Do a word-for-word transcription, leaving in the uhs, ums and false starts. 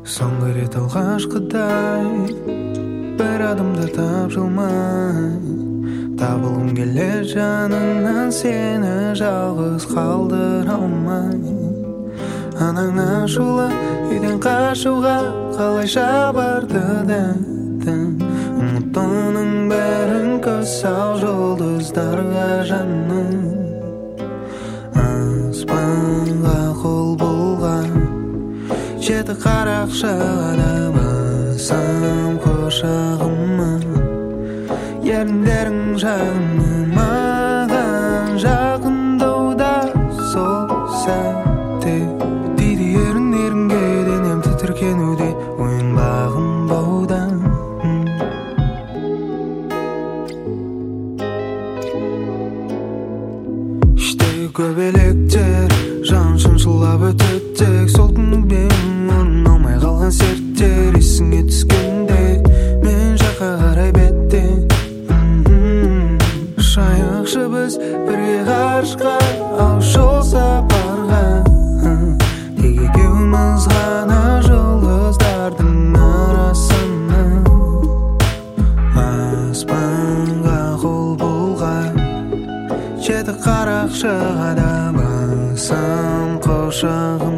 Соңғы рет алғашқыдай бір адымда тапжылмай табылғым келер жаныңнан, сені жалғыз қалдыра алмай. Анаң ашулы үйден қашуға қалайша барды дедің. Ұмыт оның бәрін, көз сал жұлдыздарға жаным. Аспанға қол бұлған жеті қарақшыға басам құшағыма. Еріндерің жағымы маған жақындауда сол сәтте дейді еріндеріңге денем тітіркенуде, ойың бағым бауда. Іштегі көбелектер жан шыншылап өтеттек, сол түнігімен орын алмай қалған серттер есіңе түскенде мен жаққа қарай беттен. Шайықшы біз бірге ғарышқа, ал жол сапарға. Тек екеуміз ғана жұлдыздардың арасында. Аспанға қол бұлғай жеті қарақшыға да басам құшағым.